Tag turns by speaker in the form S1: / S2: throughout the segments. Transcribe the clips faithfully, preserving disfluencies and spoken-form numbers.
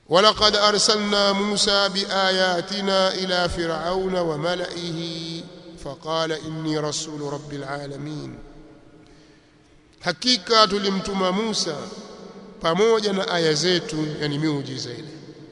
S1: ولقد أرسلنا موسى بآياتنا إلى فرعون وملئه فقال إني رسول رب العالمين hakika tulimtuma Musa pamoja na aya zetu yani miujiza ile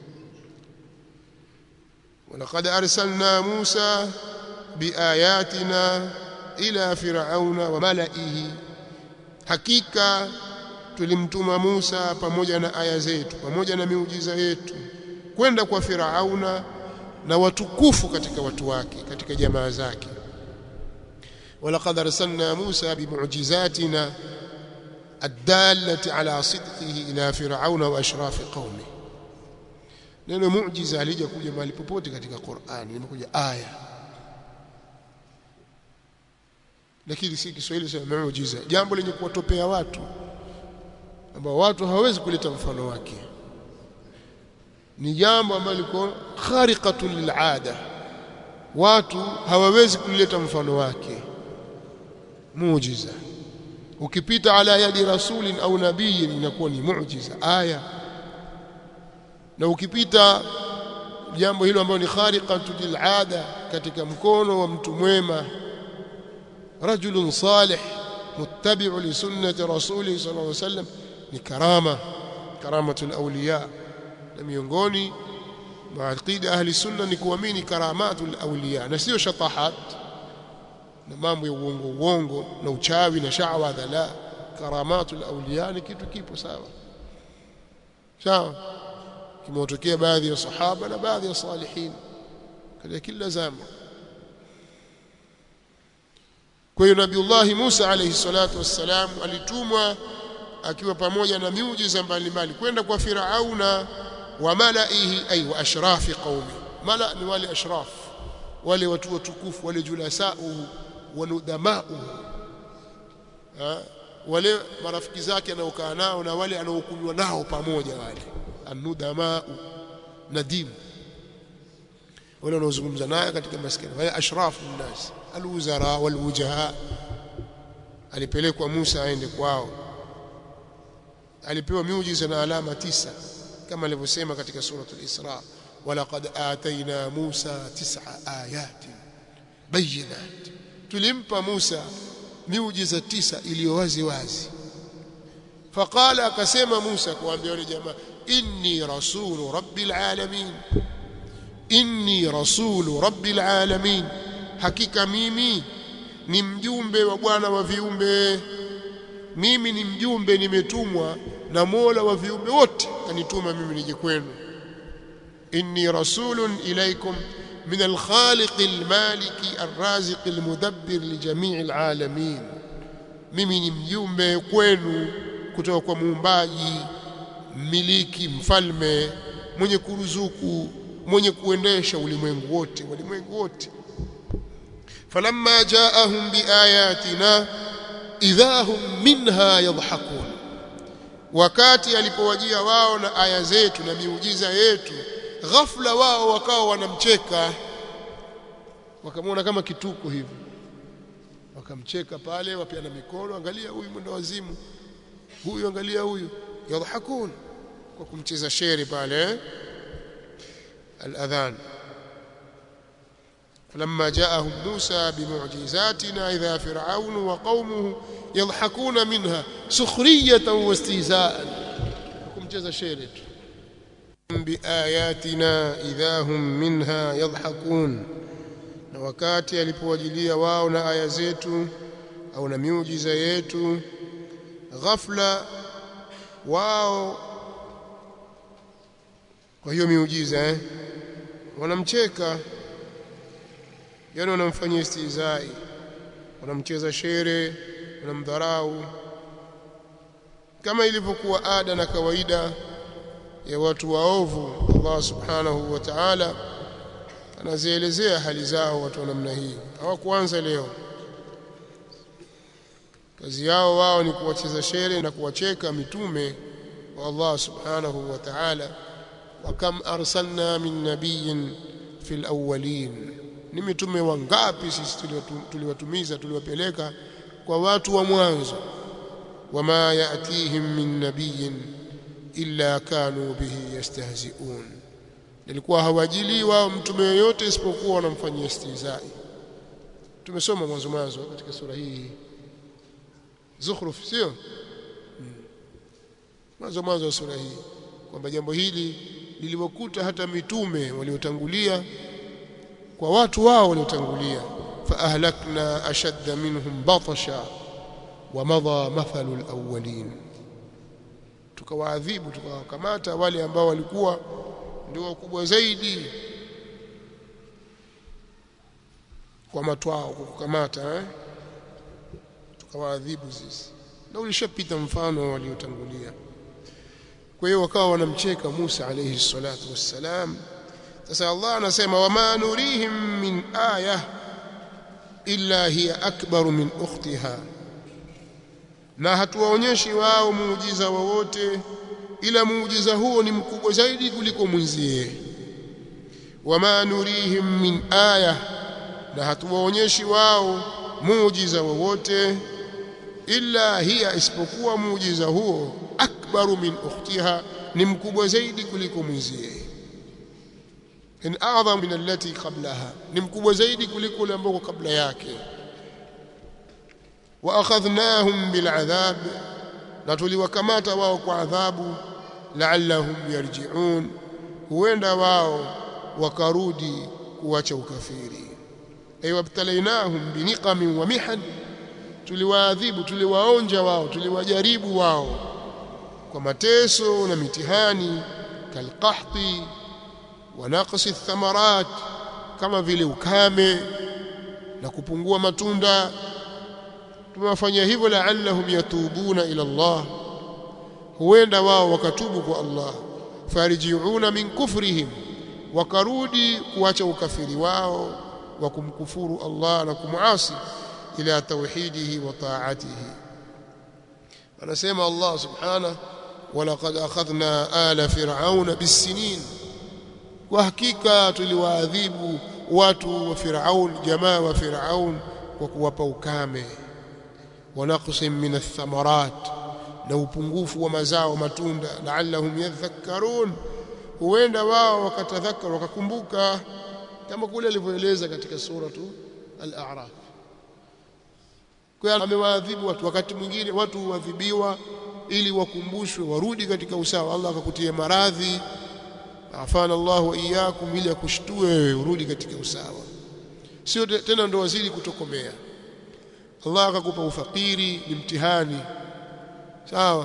S1: ولقد أرسلنا موسى بآياتنا إلى فرعون وملئه hakika tulimtuma Musa pamoja na aya zetu pamoja na miujiza yetu kwenda kwa Firauna na watukufu katika watu wake katika jamaa zake ولقد أرسلنا موسى بمعجزاتنا الدالة على صدقه إلى فرعون وأشراف قومه neno muujiza alija kuja mahali popote katika Qur'an imekuja aya lakini si Kiswahili sema muujiza jambo lenye kuwatopea watu ambao watu hawawezi kuleta mfano wake ni jambo ambalo liko khariqatun lil'ada watu hawawezi kuleta mfano wake muujiza ukipita ala yadi rasulin au nabii inakuwa ni muujiza aya na ukipita jambo hilo ambalo ni khariqatun lil'ada katika mkono wa mtu mwema rajulun salih muttabi'u li sunnati rasuli sallallahu alayhi wasallam ni karama karamatul awliya na miongoni mwa aqida ahli sunna ni kuamini karamatul awliya na sio shatahat na mambo ya uongo uongo na uchawi na sha'wa dhala karamatul awliya ni kitu kipo sawa sawa kimetokea baadhi ya sahaba na baadhi ya salihin katika kila zama kwa hiyo Nabiiullah Musa alayhi salatu wassalam alitumwa akiwa pamoja na miujiza mbalimbali kwenda kwa Firauna wa malaihi ay wa ashrafi qaumi mala ni wale ashraf wale watu watukufu wale julasau wa nudamau wale marafiki zake anaokaa nao na wale anaokunywa nao pamoja wale anudamau nadim wale wanaozungumza naye katika maskani wale ashrafu nnas alwuzara walwujaha alipelekwa Musa aende kwao alipewa miujiza na alama tisa kama alivyosema katika suratul Isra walaqad atayna Musa tis'a ayatin bayyinat tulimpa Musa miujiza tisa iliyo wazi wazi faqala akasema Musa kuambia wale jamaa inni rasulu rabbil alamin inni rasulu rabbil alamin hakika mimi ni mjumbe wa Bwana wa viumbe mimi ni mjumbe nimetumwa na Mola wa viumbe wote kanituma mimi nije kwenu inni rasulun ilaykum min al-khaliq al-maliki ar-raziq al-mudabbir li jami' al-alamin mimi ni mjumbe kwenu kutoka kwa muumbaji mmiliki mfalme mwenye kuruzuku mwenye kuendesha ulimwengu wote ulimwengu wote falamma ja'ahum biayatina idhahum minha yadhhakun wakati alipowajia wao na aya zetu na miujiza yetu ghafla wao wakao wanamcheka wakamwona kama kituko hivi wakamcheka pale wapiana mikono angalia huyu mwendo wazimu huyu angalia huyu yadhhakun kwa kumcheza sheri pale al-adhan فلما جاءهم موسى بمعجزاتنا إذا فرعون وقومه يضحكون منها سخرية واستهزاء كمجز شيرت بآياتنا إذا هم منها يضحكون wakati alipowajilia wao na aya zetu au na miujiza yetu ghafla wao kwa hiyo miujiza eh wanamcheka yani wanamfanyia istizai wanamcheza shere wanamdharau kama ilivyokuwa ada na kawaida ya watu waovu Allah subhanahu wa ta'ala anazielezea hali zao watu wa namna hii hawakuanza leo kazi yao wao ni kuwacheza shere na kuwacheka mitume wa Allah subhanahu wa ta'ala wa kam arsalna min nabiyyin fil awwalin ni mitume wangapi sisi tuliwatumiza tuliwapeleka kwa watu wa mwanzo wama yaatihim min nabiyyin illa kanu bihi yastahzi'un, ilikuwa hawajili wao mtume yoyote isipokuwa wanamfanyia istihzai. Tumesoma mwanzo mwanzo katika sura hii Zukhruf, sio mwanzo mwanzo wa sura hii, kwamba jambo hili liliwakuta hata mitume waliotangulia kwa watu wao waliotangulia. Fa ahlakna ashadda minhum batasha wa madha mathalu alawwalin, tukawaadhibu tukawakamata wale ambao walikuwa ndio wakubwa zaidi kwa matwao kukamata, eh tukawaadhibu sisi, na ulishapita mfano waliotangulia. Kwa hiyo wakawa wanamcheka Musa alayhi salatu wassalam. Sasa Allah anasema wama nurihim min aya illa hiya akbaru min ukhtiha, na hatuwaonyeshi wao muujiza wowote ila muujiza huo ni mkubwa zaidi kuliko mwenzie. Wama nurihim min aya, na hatuwaonyeshi wao muujiza wowote illa hiya, isipokuwa muujiza huo akbaru min ukhtiha, ni mkubwa zaidi kuliko mwenzie. In a'zam min allati qablaha, ni mkubwa zaidi kuliko ule ambao kabla yake. Wa akhadhnahum bil adhab, na tuliwakamata wao kwa adhabu. La'allahum yarji'un, huenda wao wakarudi kuacha ukafiri. Ay wabtalainahum biniqamin wa mihan, tuliwaadhibu tuliwaonja wao tuliwajaribu wao kwa mateso na mitihani. Kalqahti wa naqsi athamarat, kama vile ukame na kupungua matunda. Tumewafanyia hivyo la'allahum yatubuna ila Allah, huenda wao wakatubu kwa Allah. Fariji'una min kufrihim, wakarudi kuacha ukafiri wao wa kumkufuru Allah na kumuasi, ila tauhidihi wa ta'atihi. Anasema Allah subhanahu walaqad akhadhna ala fir'auna bis-sinin, kwa hakika tuliwaadhibu watu wa Firaun, jamaa wa Firaun, kwa kuwapa ukame. Wa naqsim min ath-thamarat, na upungufu wa mazao matunda. La'allahum yadhakkarun, huenda wao wakatadhakkar wakakumbuka, kama kule alivyoeleza katika suratu al-A'raf. Kwa amewaadhibu watu, wakati mwingine watu huadhibiwa ili wakumbushwe warudi katika usawa. Allah akakutia maradhi, afana Allah wa iyyakum, ili akushtue wewe urudi katika usawa, sio tena ndo wazidi kutokomea. Allah akakupa ufakiri, ni mtihani, sawa,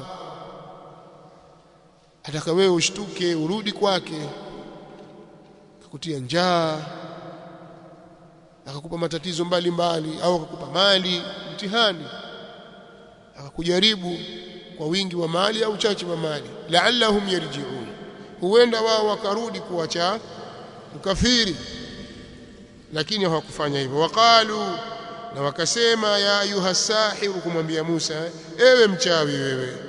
S1: ataka wewe ushtuke urudi kwake. Akakutia njaa, akakupa matatizo mbalimbali mbali, au akakupa mali, mtihani, akakujaribu kwa wingi wa mali au uchache wa mali. La'allahum yarji'un, huenda wao wakarudi kuacha ukafiri, lakini hawakufanya hivyo. Waqalu, na wakasema, ya ayuha sahiru, kumwambia Musa, ewe mchawi wewe.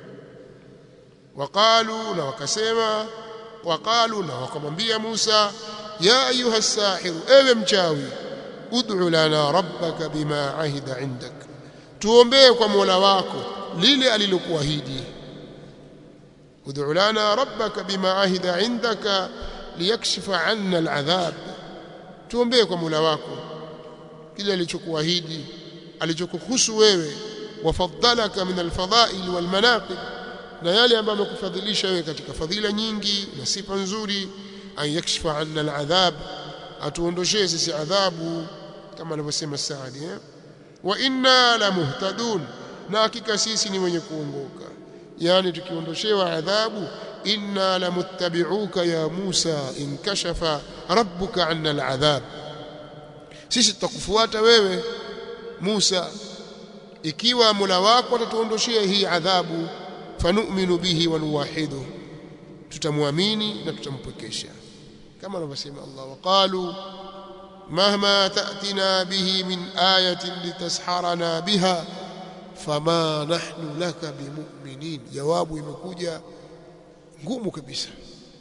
S1: Waqalu, na wakasema, waqalu, na wakamwambia Musa, ya ayuha sahiru, ewe mchawi, ud'u lana rabbaka bima ahida indak, tuombee kwa Mola wako lile alilokuahidi. ud'u lana rabbaka bima ahida indaka liyakshifa 'anna al'adhab, tuombee kwa Mola wako kile alichokuahidi, alichokuhusu wewe. Wafaddalaka min alfadha'il wal manaqib, na yale ambayo amekufadhilisha wewe katika fadhila nyingi na sifa nzuri. An yakshifa 'anna al'adhab, atuondoshee sisi adhabu, kama anavyosema Saadi, eh? Wa inna la muhtadun, na hakika sisi ni wenye kuongoka. Yani tukiondoshewa adhabu, inna la muttabi'uka ya Musa in kashafa rabbuka 'anna al'adhab, sisi tutakufuata wewe Musa ikiwa Mola wako atatuondoshia hii adhabu. Fanu'minu bihi wa nuwahidu, tutamwamini na tutampokesha, kama anavyosema Allah. Waqalu mahma ta'tina bihi min ayatin litasharana biha fama nahnu laka bimu'minin, jawabu imekuja ngumu kabisa.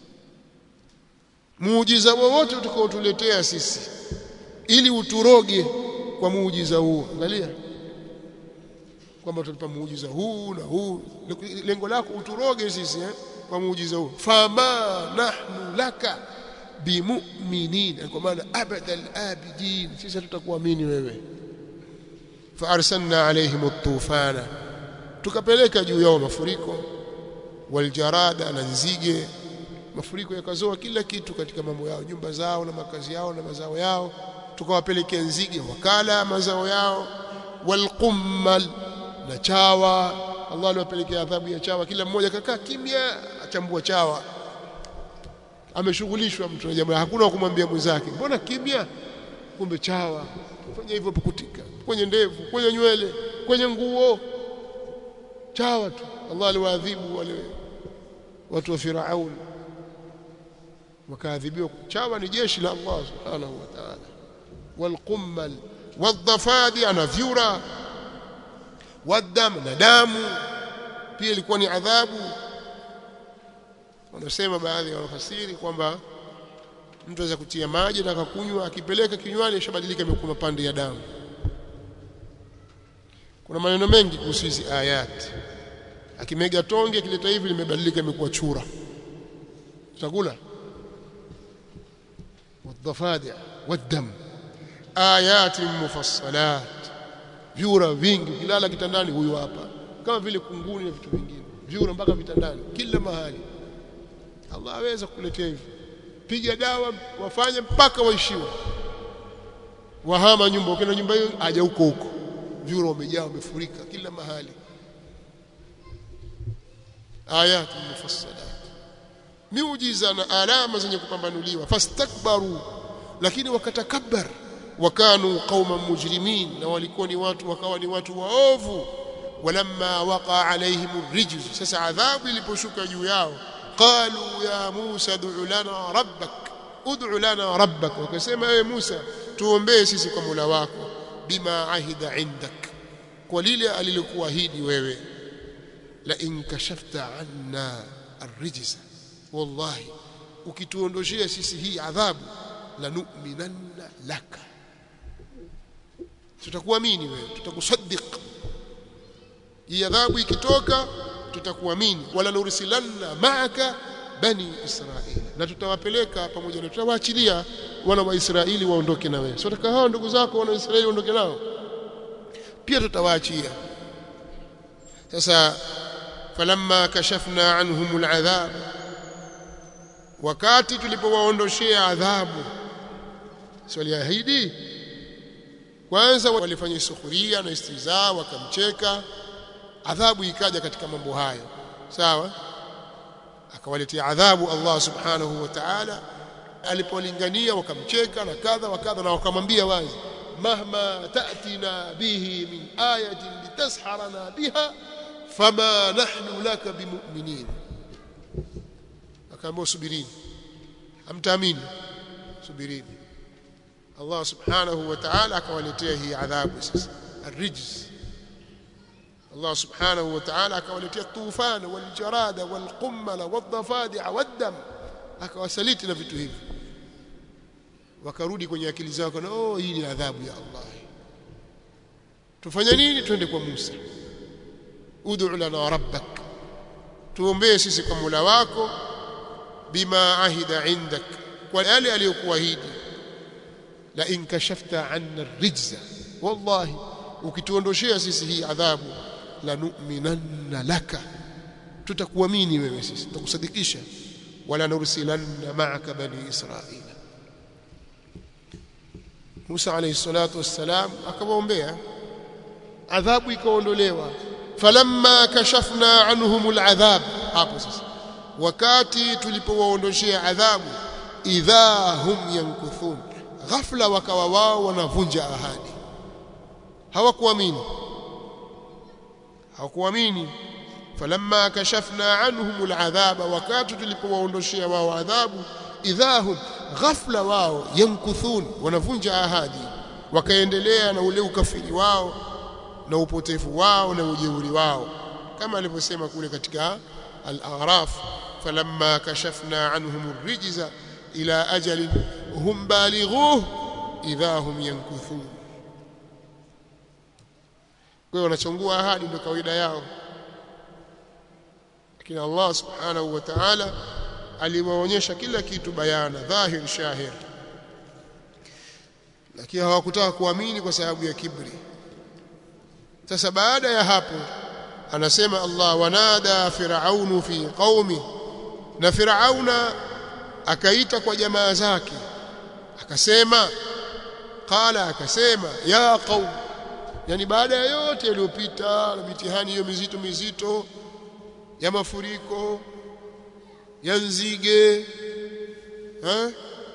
S1: Muujiza wowote utakaotuletea sisi ili uturoge kwa muujiza huo, angalia, kwamba tutapa muujiza huu na huu, lengo lako uturoge sisi eh kwa muujiza huu. Fama nahnu laka bimu'minin, kwa maana abadal abidin, sisi tutakuamini wewe. Fa arsalna alaihim at-tufana, tukapeleka juu yao mafuriko, waljarada, na nzige. Mafuriko yakazoa kila kitu katika mambo yao, nyumba zao na makazi yao na mazao yao, tukawapelekea nzige wakala mazao yao. Walqummal, na chawa, Allah aliwapelekea adhabu ya chawa, kila mmoja kakaa kimya achambua chawa, ameshughulishwa mtu na jambo, hakuna kumwambia mwenzake mbona kimya, kumbe chawa fanya hivyo pukutika kwenye ndevu, kwenye nywele, kwenye nguo, chawa tu. Allah aliwaadhibu wale watu wa Firaun, wakaadhibiwa. Chawa ni jeshi la Allah subhanahu wa ta'ala. Walqummal wadhafadi, ana vyura, wadam, na damu pia ilikuwa ni adhabu. Wanasema baadhi ya wafasiri kwamba mtu aweza kutia maji na akakunywa, akipeleka kinywani ishabadilika imekuwa mapande ya damu. Kuna maneno mengi kuhusu hizi ayati. Akimega tonge kileta hivi limebadilika imekuwa chura, tutakula. Wadhafadi waddam ayati mufassalat, vyura vingi, kilala kitandani huyu hapa, kama vile kunguni na vitu vingine, vyura mpaka vitandani kila mahali. Allah aweza kukuletea hivi, piga dawa wafanye mpaka waishiwe, wahama nyumba, ukienda nyumba hiyo aje huko huko, vyura wamejaa wamefurika kila mahali. Ayat mufassalat, miujiza na alama zenye kupambanuliwa. Fastakbaru, lakini wakatakabbar. Wakanu qauman mujrimin, na walikuwa ni watu, wakawa ni watu waovu. Walamma waqa alaihim ar-rijz, sasa adhabu iliposhuka juu yao, qalu ya Musa ud'u lana rabbak, ud'u lana rabbak, wakasema ewe Musa tuombee sisi kwa Mola wako, bima ahida indak, kwa lile alilokuahidi wewe. La in kashafta anna ar-rijz, wallahi ukituondoshia sisi hii adhabu, la nu'minanna laka, tutakuamini wewe, tutakusaddiq. Hii adhabu ikitoka tutakuamini. Wala nursilanna ma'aka bani Israila, na tutawapeleka pamoja na tutawaachilia wana wa Israeli waondoke na wewe. Sio taka hao ndugu zako wana wa Israeli waondoke nao, pia tutawaachia. Sasa falamma kashafna anhum al'adhab, wakati tulipowaondoshea adhabu, swali ahidi kwanza walifanya sukhuria na istizaa, wakamcheka. Adhabu ikaja katika mambo hayo, sawa. Akawaletea adhabu Allah subhanahu wa ta'ala alipolingania, wakamcheka na kadha wa kadha, na wakamwambia wazi, mahma ta'tina bihi min ayatin litasharana biha fama nahnu laka bimu'minin. Akaambia subirini, hamtaamini, subirini. Allah subhanahu wa ta'ala akawaletea hii adhabu sasa, ar-rijz. Allah subhanahu wa ta'ala akawaletea tufan waljarada walqummala wadhafadi'a waddam, akawasaliti na vitu hivi. Wakarudi kwenye akili zao na oh, hii ni adhabu ya Allah, tufanye nini? Twende kwa Musa, ud'u lana rabbak, tuombee sisi kwa Mola wako, bima ahida indak, kwa yale aliyokuahidi. La in kashafta anna ar-rijza, wallahi ukituondoshea sisi hii adhabu, la nu'minanna laka, tutakuamini wewe, sisi tutakusadikisha. Wala nursilanna ma'aka bani Israila. Musa alayhi salatu wassalam akawaombea, adhabu ikaondolewa. Falamma kashafna anhum al'adhab, hapo sasa wakati tulipowaondoshea adhabu, idha hum yankuthun, ghafla wakawa wao wanavunja ahadi. Hawakuamini, hawakuamini. Falamma kashafna anhum al'adhaba, wakati tulipowaondoshea wao adhabu, idhahum, ghafla wao, yankuthun, wanavunja ahadi, wakaendelea na ule ukafiri wao na upotefu wao na ujeuri wao, kama alivyosema kule katika al-A'raf, falamma kashafna anhum ar-rijza ila ajalin hum balighuhu idha hum yankuthun. hiyo wanachungua ahadi, ndio kawaida yao. Lakini Allah subhanahu wa ta'ala aliwaonyesha kila kitu bayana, dhahir shahir, lakini hawakutaka kuamini kwa sababu ya kibri. Sasa baada ya hapo anasema Allah, wanada firaunu fi qaumi, na Firauna akaita kwa jamaa zake akasema, qala akasema, ya qaum, yani baada ya yote yaliyopita na mitihani hiyo mizito mizito ya mafuriko ya nzige, eh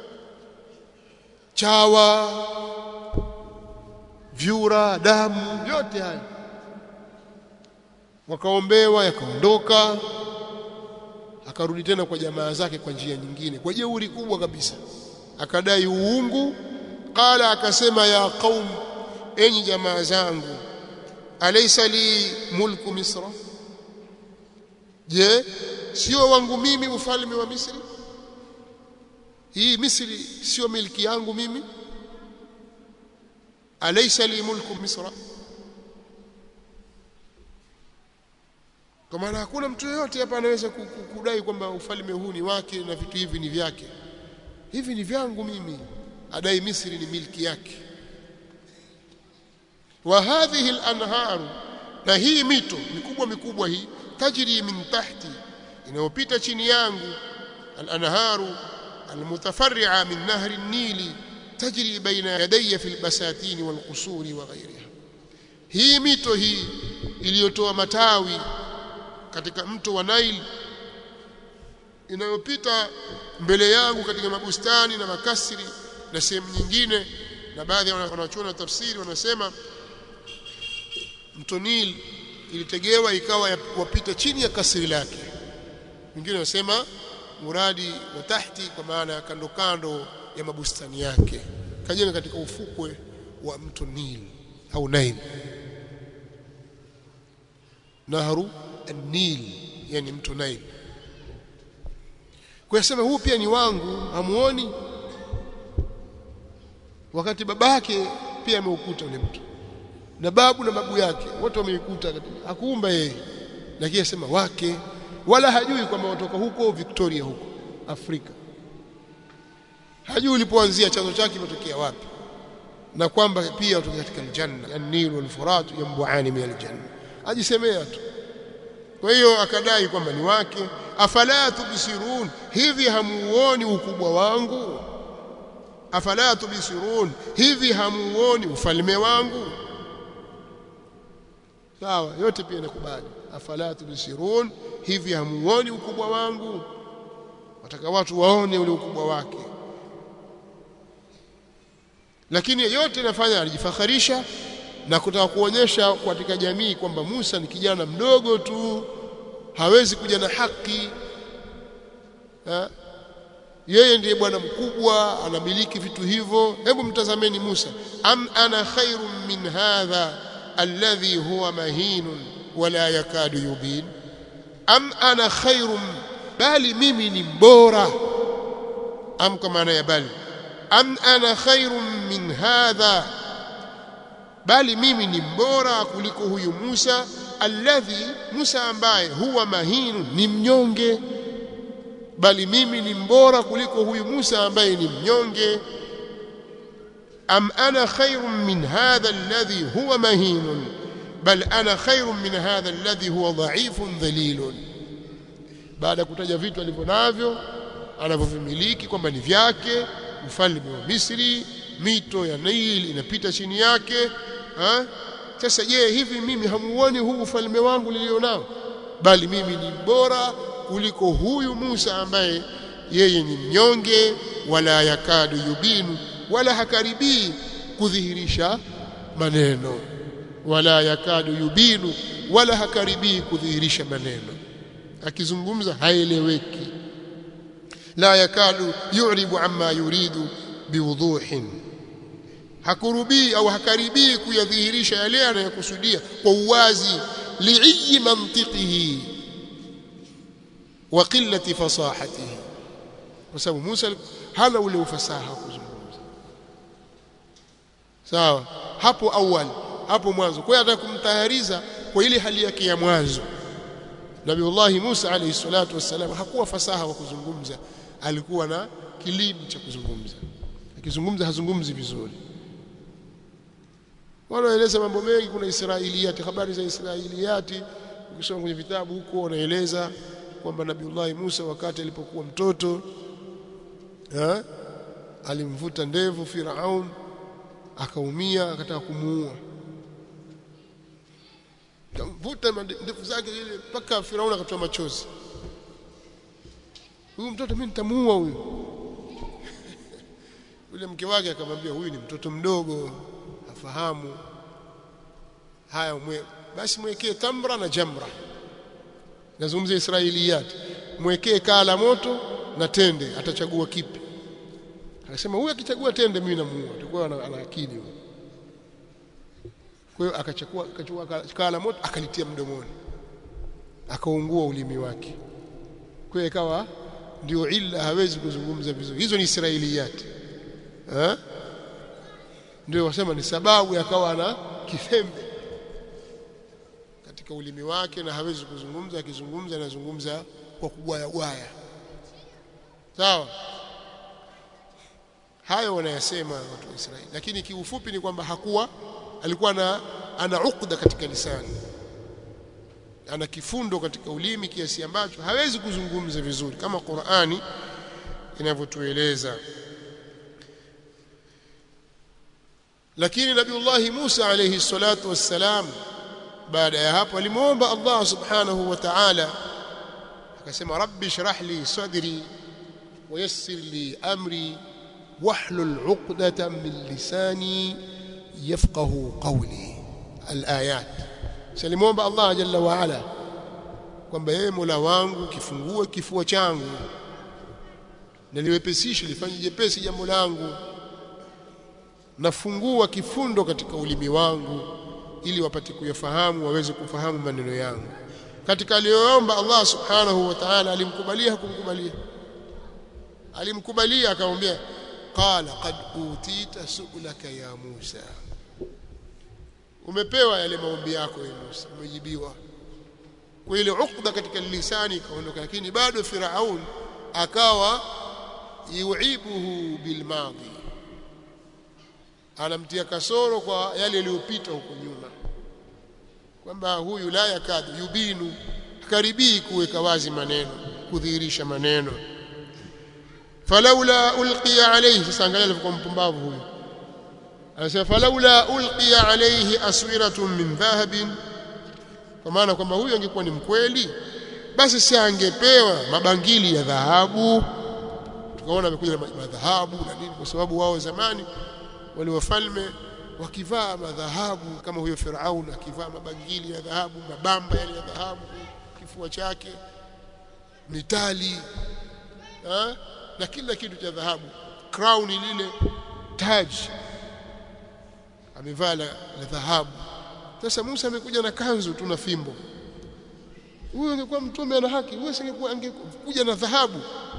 S1: chawa, vyura, damu, yote haya wakaombewa, yakaondoka. Akarudi tena kwa jamaa zake kwa njia nyingine, kwa jeuri kubwa kabisa, akadai uungu. Qala akasema, ya qaum, enyi jamaa zangu, alaysa li mulku misra, je sio wangu mimi ufalme wa Misri? Hii Misri sio milki yangu mimi? Alaysa li mulku misra, kwa maana hakuna mtu yeyote hapa anaweza kudai kwamba ufalme huu ni wake na vitu hivi ni vyake. Hivi ni vyangu mimi, adai Misri ni milki yake. Wa hadhihi al-anhar, na hii mito mikubwa mikubwa hii, tajri min tahti, inayopita chini yangu, al-anharu al-mutafarri'a min nahri an-nil tajri baina yadayya fi al-basatin wal-qusuri wa ghayriha. Hii mito hii iliyotoa matawi katika mto wa Nile inayopita mbele yangu katika mabustani na makasri na sehemu nyingine, na baadhi ya wanachuona tafsiri wanasema mto Nile ilitegewa ikawa wapita chini ya kasri lake. Wengine wanasema muradi wa tahti, kwa maana kando kando ya mabustani yake, kajenga katika ufukwe wa mto Nile au Nile, nahru an-Nil, yani mto Nile. Kwa sema huu pia ni wangu, hamuoni? Wakati babake pia ameukuta ule mto, na babu na babu yake wote wameikuta, hakuumba yeye, lakini asema wake, wala hajui kwamba watoka huko Victoria, huko Afrika. Hajui ulipoanzia, chanzo chake kimetokea wapi, na kwamba pia watoka katika aljanna, an-Nil wal-Furat yanbu'ani min aljanna. Ajisemea tu. Kwa hiyo akadai kwamba ni wake. Afala tubsirun, hivi hamuoni ukubwa wangu? Afala tubsirun, hivi hamuoni ufalme wangu? Sawa, yote pia nakubali. Afala tubsirun, hivi hamuoni ukubwa wangu? Wataka watu waone ule ukubwa wake. Lakini yote nafanya alijifakharisha na kutaka kuonyesha katika jamii kwamba Musa ni kijana mdogo tu, hawezi kuja na haki. Ha? Yeye ndiye bwana mkubwa, anamiliki vitu hivyo. Hebu mtazameni Musa, am ana khairun min hadha alladhi huwa mahinun wala yakadu yubin. Am ana khairun, bali mimi ni mbora. Am kwa maana ya bali. Am ana khairun min hadha, bali mimi ni mbora kuliko huyu Musa, alladhi, Musa ambaye huwa mahinu, ni mnyonge. Bali mimi ni mbora kuliko huyu Musa ambaye ni mnyonge. Am ana khairun min hadha alladhi huwa mahinun, bal ana khairun min hadha alladhi huwa dha'ifun dhalilun. Baada kutaja vitu alivyonavyo, anavyovimiliki kwamba ni vyake, ufalme wa Misri, mito ya Nile inapita chini yake. Ha? Sasa je, hivi mimi hamuoni huu ufalme wangu nilionao? Bali mimi ni bora kuliko huyu Musa ambaye yeye ni mnyonge, wala yakadu yubinu, wala hakaribii kudhihirisha maneno. Wala yakadu yubinu, wala hakaribii kudhihirisha maneno. Akizungumza haeleweki. La yakadu yu'ribu amma yuridu biwuduhin, hakurubii au hakaribii kuyadhihirisha yale anayokusudia kwa uwazi. Li'i mantiqihi wa qillati fasahatihi, kwa sababu Musa hana ule ufasaha kuzungumza. Sawa, hapo awali hapo mwanzo. Kwa hiyo ataka kumtahariza kwa ile hali yake ya mwanzo. Nabiullahi Musa alayhi salatu wassalam hakuwa fasaha wa kuzungumza, alikuwa na kilimo cha kuzungumza. Akizungumza hazungumzi vizuri. Wanaeleza mambo mengi, kuna Israiliyati, habari za Israiliyati ukisoma kwenye vitabu huko wanaeleza kwamba Nabiullahi Musa wakati alipokuwa mtoto eh alimvuta ndevu Firaun, akaumia, akataka kumuua. Kamvuta ndevu zake ile mpaka Firaun akatoa machozi. Huyu mtoto mimi nitamuua huyu. Yule mke wake akamwambia huyu ni mtoto mdogo, afahamu. Haya mwe, basi mwekee tamra na jamra. Nazungumzia Israiliyati. Mwekee kaa la moto na tende, atachagua kipi? Akasema huyu akichagua tende mimi namuua. Atakuwa ana, ana akili huyo. Kwa hiyo akachukua akachukua kaa la moto akalitia mdomoni. Akaungua ulimi wake. Kwa hiyo ikawa ndio illa hawezi kuzungumza vizuri. Hizo ni Israiliyati. Eh? Ndio wasema ni sababu yakawa na kifembe katika ulimi wake na hawezi kuzungumza, akizungumza anazungumza kwa kugwaya gwaya. Sawa? Hayo wanayasema watu wa Israeli. Lakini kiufupi ni kwamba hakuwa alikuwa na ana ukda katika lisani. Ana kifundo katika ulimi kiasi ambacho hawezi kuzungumza vizuri kama Qur'ani inavyotueleza. Lakini Nabiullahi Musa alayhi salatu wassalam baada ya hapo alimuomba Allah subhanahu wa ta'ala, akasema rabbi shrah li sadri wa yassir li amri wahlul 'uqdatan min lisani yafqahu qawli. Al-ayat. Salimuomba Allah jalla wa ala kwamba yeye Mola wangu kifungue kifua changu na niwepesishe, lifanye jepesi jambo langu, nafungua kifundo katika ulimi wangu ili wapate kuyafahamu, waweze kufahamu maneno yangu. Katika aliyoomba Allah subhanahu wa ta'ala alimkubalia, kumkubalia, alimkubalia, akamwambia qala qad utita su'laka ya Musa, umepewa yale maombi yako ya Musa, umejibiwa. Kwa ile ukda katika lisani kaondoka, lakini bado Firaun akawa yuibuhu bilmadhi, anamtia kasoro kwa yale yaliyopita huko nyuma, kwamba huyu la yakadu yubinu, karibii kuweka wazi maneno, kudhihirisha maneno. Falaula ulqiya alayhi, sasa angalia alivyokuwa mpumbavu huyu, anasema falaula ulqiya alayhi aswiratun min dhahabin, kwa maana kwamba huyu angekuwa ni mkweli basi si angepewa mabangili ya dhahabu. Tukaona amekuja na dhahabu na nini, kwa sababu wao zamani wale wafalme wakivaa madhahabu, kama huyo Firaun akivaa mabangili ya dhahabu, mabamba yale ya dhahabu kifua chake, mitali ha? na kila kitu cha dhahabu, crown lile, taj amevaa la dhahabu. Sasa Musa amekuja na kanzu tu na fimbo. Huyo angekuwa mtume ana haki, huyo singekuwa angekuja na dhahabu.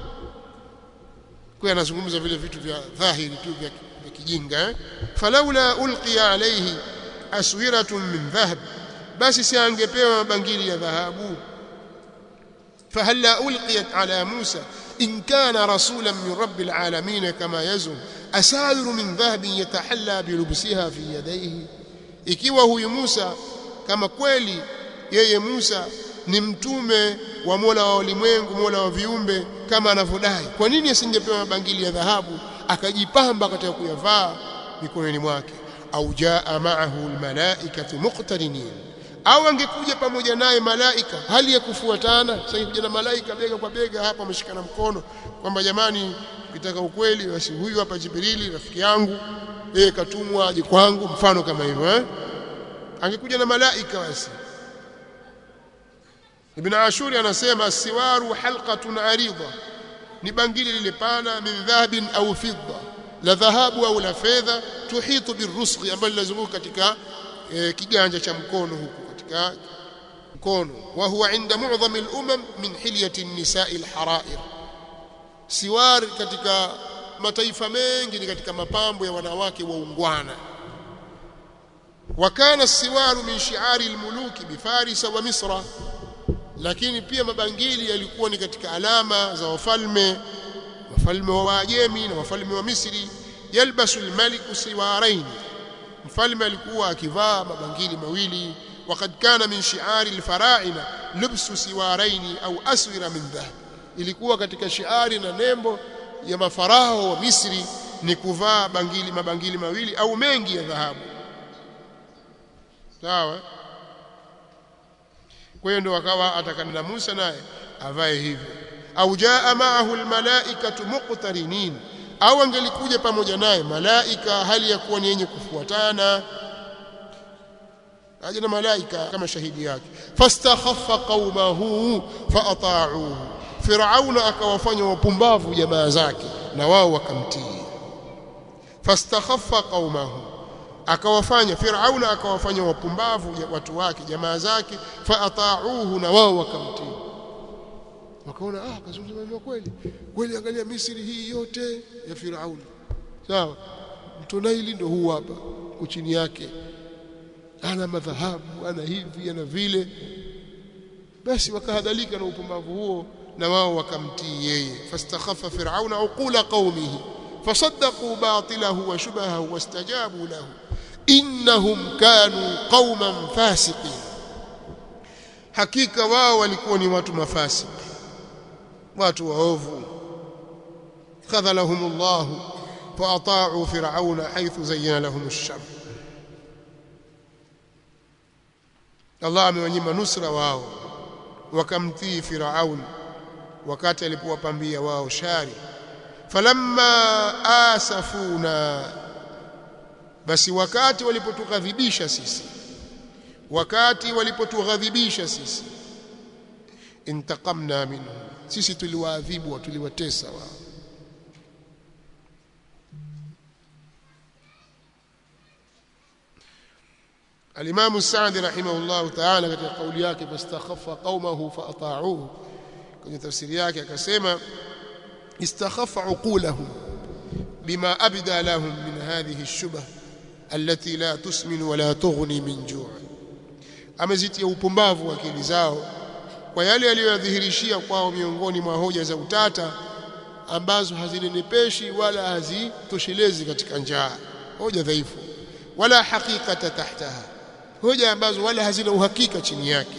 S1: Kwa anazungumza vile vitu vya dhahiri tu vya kijinga eh? Falaula ulqiya alayhi aswiratun min dhahab, basi si angepewa mabangili ya dhahabu. Fahalla ulqiyat ala Musa in kana rasulan min rabbil alamin kama yazum asawiru min dhahabin yatahalla bi lubsiha fi yadayhi, ikiwa huyu Musa kama kweli yeye Musa ni mtume wa Mola wa ulimwengu, Mola wa viumbe kama anavyodai, kwa nini asingepewa mabangili ya dhahabu akajipamba katika kuyavaa mikononi mwake? Au jaa ma'ahu almalaikatu muqtarinin, au angekuja pamoja naye malaika hali ya kufuatana. Sasa kuja na malaika bega kwa bega hapa wameshikana mkono, kwamba jamani, ukitaka ukweli basi huyu hapa Jibrili rafiki yangu, yeye katumwa aje kwangu, mfano kama hivyo eh? Angekuja na malaika basi. Ibn Ashuri anasema siwaru halqatun aridha, ni bangili lile pana, min dhahabin au fidda, la dhahabu au la fedha, tuhitu birusghi, ambalo linazunguka katika e, kiganja cha mkono huko katika mkono. Wa huwa inda mu'dham al-umam min hilyati an-nisa'i al-hara'ir, siwar katika mataifa mengi ni katika mapambo ya wanawake waungwana. وكان السوار من شعار الملوك بفارس ومصر lakini pia mabangili yalikuwa ni katika alama za wafalme wafalme wa Wajemi na wafalme wa Misri yalbasu almaliku siwarain mfalme alikuwa akivaa mabangili mawili وقد كان من شعار الفراعنه لبس سوارين au aswira min dhahab ilikuwa katika shiari na nembo ya mafarao wa Misri ni kuvaa bangili mabangili mawili au mengi ya dhahabu sawa kwa hiyo ndio akawa atakana Musa naye avae hivyo au jaa ma'ahu almalaikatu muqtarinin au angelikuja pamoja naye malaika hali ya kuwa ni yenye kufuatana aje na malaika kama shahidi yake fastakhaffa qaumahu faata'uhu Firauna akawafanya wapumbavu jamaa zake na wao wakamtii fastakhaffa qaumahu akawafanya Firauna akawafanya wapumbavu watu wake jamaa zake faata'uhu na wao wakamtii wakaona ah kazungumza maneno kweli kweli angalia Misri hii yote ya Firauna sawa mto Naili ndio huu hapa kuchini yake ana madhahabu ana hivi ana vile basi wakahadhalika na upumbavu huo na wao wakamtii yeye fastakhaffa Firauna uqula qaumihi fasaddaqu batilahu wa shubahahu wastajabu lahu innahum kanu qauman fasiqin hakika wao walikuwa ni watu mafasiki watu waovu khadhalahumullah faata'u fir'auna haythu zayyana lahum ash-shar Allah amewanyima nusra wao wakamtii Firaun wakati alipowapambia wao shari falamma asafuna basi wakati walipotughadhibisha sisi wakati walipotughadhibisha sisi intaqamna minhum sisi tuliwaadhibu tuliwatesa wao الإمام السعدي رحمه الله تعالى katika kauli yake fastakhaffa qaumahu faata'uhu kwenye tafsiri yake akasema istakhaffa uqulahum bima abda lahum min hadhihi ash-shubah allati la tusmin wa la tughni min ju' amezitia upumbavu akili zao kwa yale aliyodhihirishia kwao miongoni mwa hoja za utata ambazo hazinenepeshi wala hazitoshelezi katika njaa hoja dhaifu wala haqiqata tahtaha hoja ambazo wala hazina uhakika chini yake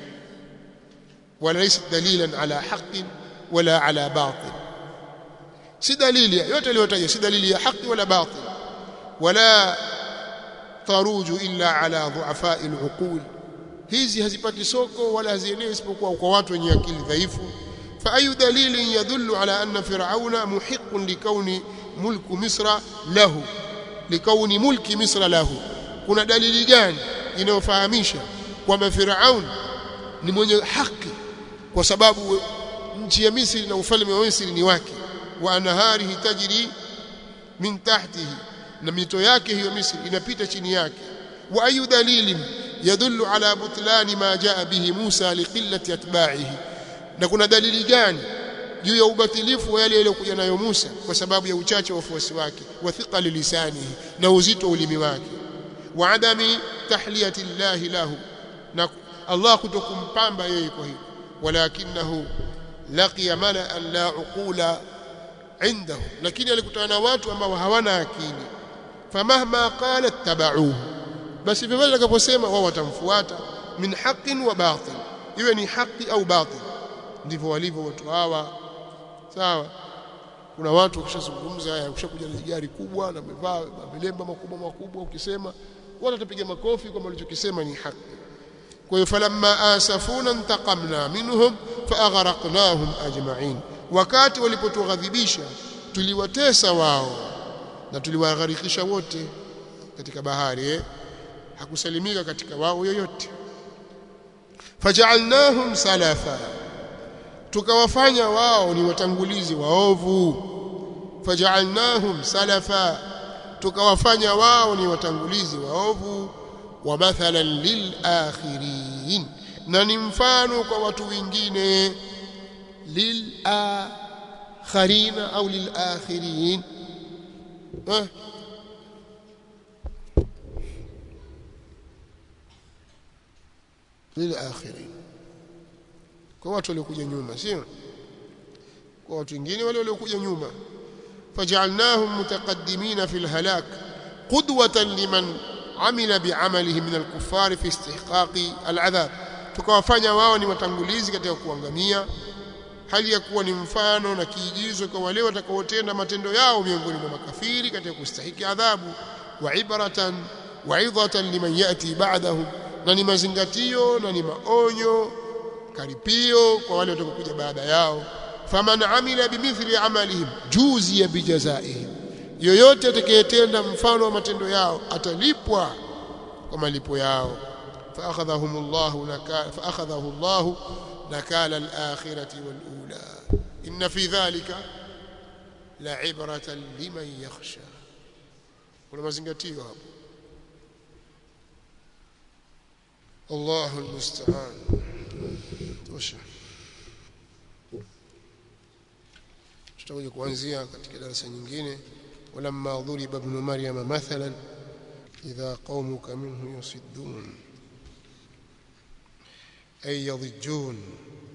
S1: wala laysa dalilan ala haqqin wala ala batil si dalili yote aliyotaja si dalili ya haki wala batil wala taruju illa ala dhu'afa'i al-uqul hizi hazipati soko wala hazienei isipokuwa kwa watu wenye akili dhaifu fa ayu dalilin yadullu ala anna fir'auna muhiqqun likauni mulku misra lahu likauni mulki misra lahu kuna dalili gani inayofahamisha kwamba Firaun ni mwenye haki kwa sababu nchi ya Misri na ufalme wa Misri ni wake wa anaharihi tajri min tahtihi na mito yake hiyo Misri inapita chini yake wa ayu dalilin yadullu ala butlani ma jaa bihi Musa liqillati atba'ihi na kuna dalili gani juu ya ubatilifu wa yale yaliyokuja nayo Musa kwa sababu ya uchache wa wafuasi wake wa thiqali lisanihi na uzito wa ulimi wake wa adami tahliyati Allah lahu na Allah kutokumpamba yeye kwa hiyo walakinahu laqiya mala'an la uqula indahu lakini alikutana na watu ambao hawana akili famahma qala tabauhu basi vile atakaposema wao watamfuata min haqqin wa batil iwe ni haki au batil ndivyo walivyo watu hawa sawa kuna watu wakishazungumza haya ukishakuja na gari kubwa na wamevaa vilemba makubwa makubwa ukisema wala tapiga makofi kama walichokisema ni haki kwa hiyo falamma asafuna intaqamna minhum faaghraqnahum ajma'in wakati walipotughadhibisha tuliwatesa wao na tuliwagharikisha wote katika bahari eh? hakusalimika katika wao yoyote faj'alnahum salafa tukawafanya wao ni watangulizi waovu faj'alnahum salafa tukawafanya wao ni watangulizi waovu wa mathalan lil akhirin na ni mfano kwa watu wengine lil akharina au lil akhirin eh lil akhirin kwa watu waliokuja nyuma sio kwa watu wengine wale waliokuja nyuma faj'alnahum mutaqaddimin fil halak qudwatan liman amila bi'amalihi min al-kuffar fi istihqaqi al-'adhab tukawafanya wao ni watangulizi katika kuangamia hali ya kuwa ni mfano na kiigizo kwa wale watakaotenda matendo yao miongoni mwa makafiri katika kustahiki adhabu wa ibratan wa idhatan liman yati ba'dahum na ni mazingatio na ni maonyo karipio kwa wale watakaokuja baada yao faman amila bimithli amalihim juziya bijazaihim yoyote atakayetenda mfano wa matendo yao atalipwa kwa malipo yao fa akhadhahumullahu nakala fa akhadhahu Allahu nakala al-akhirati wal-ula inna fi dhalika la'ibratan liman yakhsha kuna mazingatio hapo Allahu al-musta'an tosha tutakuja kuanzia katika darasa nyingine walamma dhuriba ibn maryam mathalan idha qaumuka minhu yusiddun ay yadhijun